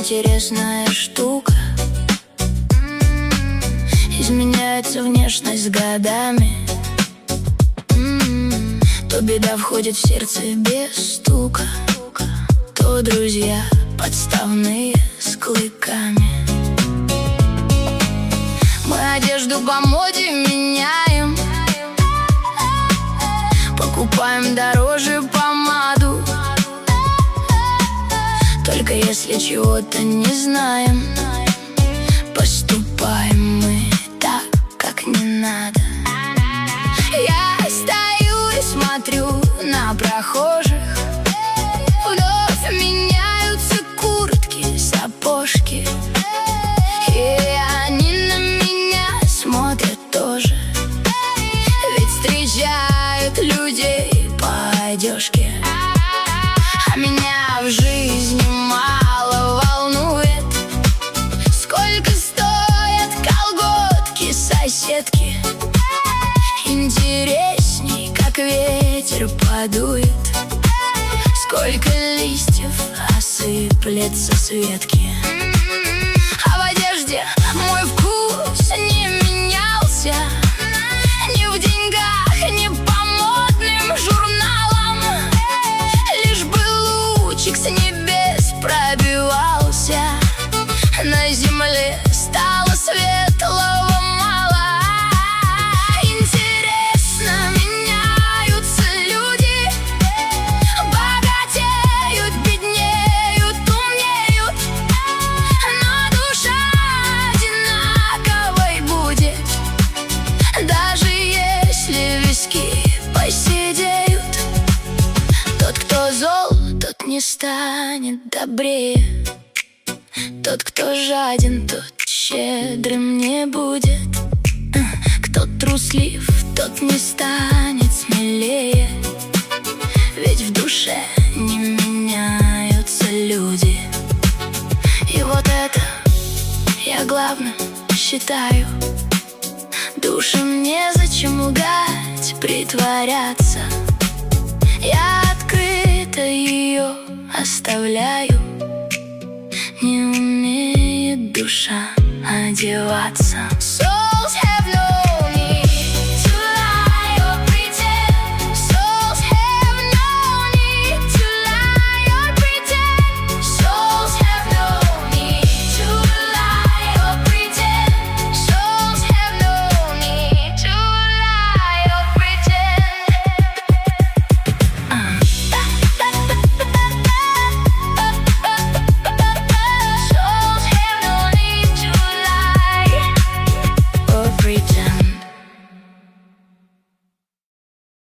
интересная штука. Изменяется внешность с годами. То беда входит в сердце без стука, то друзья подставные с клыками. Мы одежду по моде меняем, покупаем дороже помаду. Только если чего-то не знаем, поступаем мы так, как не надо. Я стою и смотрю на прохожих. Вновь меняются куртки, сапожки, и они на меня смотрят тоже. Ведь встречают людей по одежке. А меня в жизни мало волнует, сколько стоят колготки соседки. Интересней, как ветер подует, сколько листьев осыплется с ветки. А в одежде мой вкус не менялся, ни в деньгах, ни по модным журналам. Лишь бы лучик с небес пробивался, на земле стало светлого мало. Интересно, меняются люди, богатеют, беднеют, умнеют, но душа одинаковой будет, даже если виски поседеют. Тот, кто зол, тот не станет добрее. Тот, кто жаден, тот щедрым не будет. Кто труслив, тот не станет смелее. Ведь в душе не меняются люди. И вот это я главным считаю. Душам незачем лгать, притворяться. Я открыто ее оставляю. Не умеет душа одеваться.